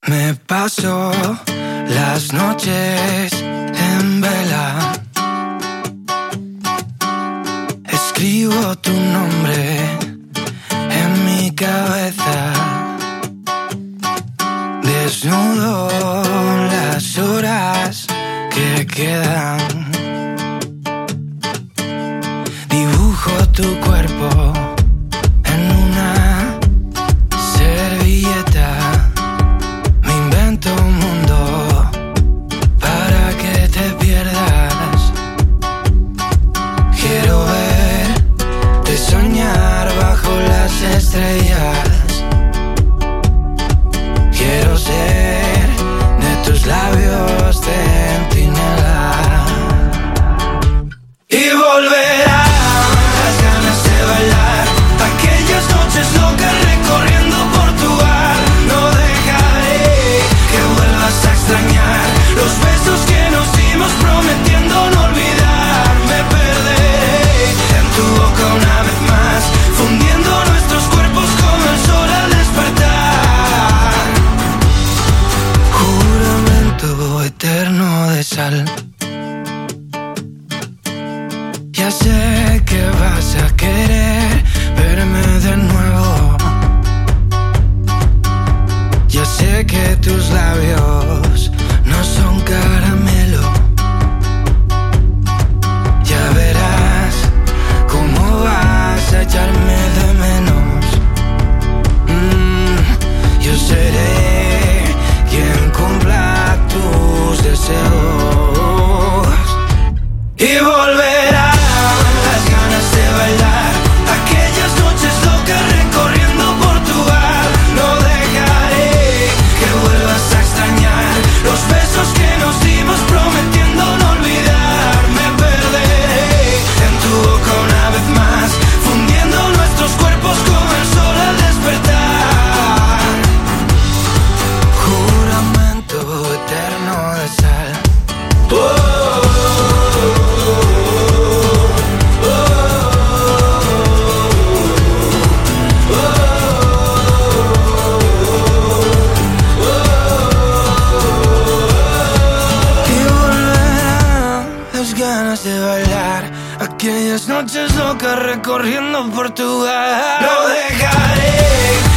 Me paso las noches en vela. Escribo tu nombre en mi cabeza. Desnudo las horas que quedan. Dibujo tu cuerpo en una servilleta. Me invento un mundo para que te pierdas. Quiero verte soñar bajo las estrellas. Quiero ser de tus labios centinela. Y volverán las ganas de bailar, aquellas noches locas recorriendo Portugal. No dejaré que vuelvas a extrañar los besos que nos dimos prometiendo no olvidar. Me perderé en tu boca una vez más, fundiendo nuestros cuerpos como el sol al despertar. Juramento eterno de sal. Ya sé que vas a querer verme de nuevo. Ya sé que tus labios no son caramelo. Ya verás cómo vas a echarme de menos. Yo seré quien cumpla tus deseos. Y volverá las ganas de bailar, aquellas noches locas recorriendo Portugal. No dejaré que vuelvas a extrañar los besos que nos dimos prometiendo no olvidar. Me perderé en tu boca una vez más, fundiendo nuestros cuerpos como el sol al despertar. Juramento eterno de sal. Ganas de bailar, aquellas noches locas recorriendo Portugal. No dejaré